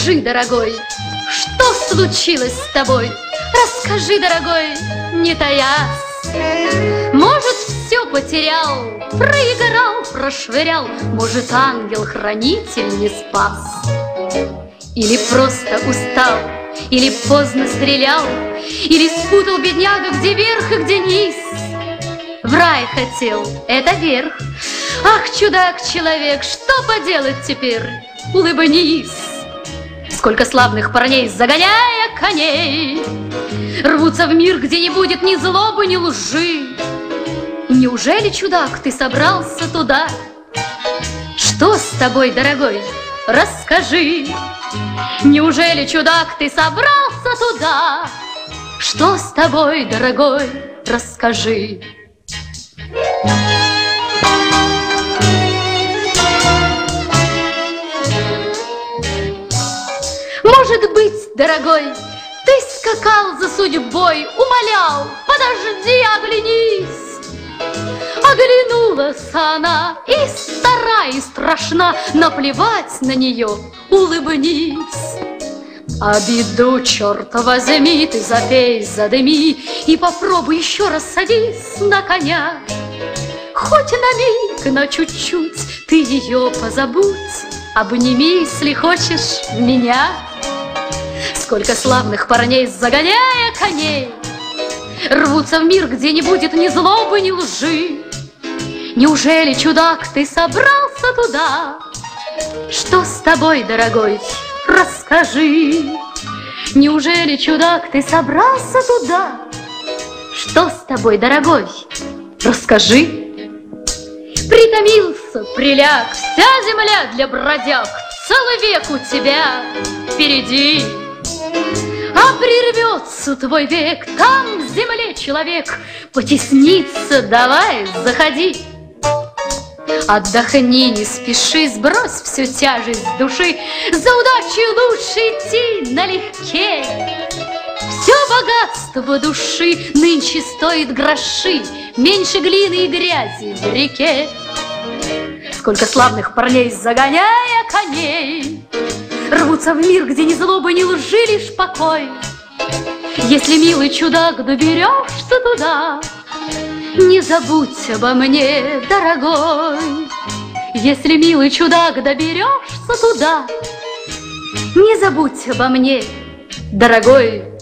Скажи, дорогой, что случилось с тобой? Расскажи, дорогой, не таясь. Может, все потерял, проиграл, прошвырял, может, ангел-хранитель не спас. Или просто устал, или поздно стрелял, или спутал бедняга, где верх и где низ. В рай хотел, это верх. Ах, чудак-человек, что поделать теперь? Улыбнись. Сколько славных парней, загоняя коней, рвутся в мир, где не будет ни злобы, ни лжи. Неужели, чудак, ты собрался туда? Что с тобой, дорогой? Расскажи. Неужели, чудак, ты собрался туда? Что с тобой, дорогой? Расскажи. Может быть, дорогой, ты скакал за судьбой, умолял: подожди, оглянись. Оглянулась она, и стара, и страшна, наплевать на нее, улыбнись. А беду, черт возьми, ты запей, задыми, и попробуй еще раз садись на коня. Хоть на миг, на чуть-чуть, ты ее позабудь, обними, если хочешь, меня. Сколько славных парней, загоняя коней, рвутся в мир, где не будет ни злобы, ни лжи. Неужели, чудак, ты собрался туда? Что с тобой, дорогой? Расскажи. Неужели, чудак, ты собрался туда? Что с тобой, дорогой? Расскажи. Притомился, приляг, вся земля для бродяг, целый век у тебя впереди. А прервется твой век, там в земле человек потеснится, давай, заходи. Отдохни, не спеши, сбрось всю тяжесть души, за удачей лучше идти налегке. Все богатство души нынче стоит гроши, меньше глины и грязи в реке. Сколько славных парней, загоняя коней, рвутся в мир, где ни злобы, ни лжи, лишь покой. Если, милый чудак, доберешься туда, не забудь обо мне, дорогой. Если, милый чудак, доберешься туда, не забудь обо мне, дорогой.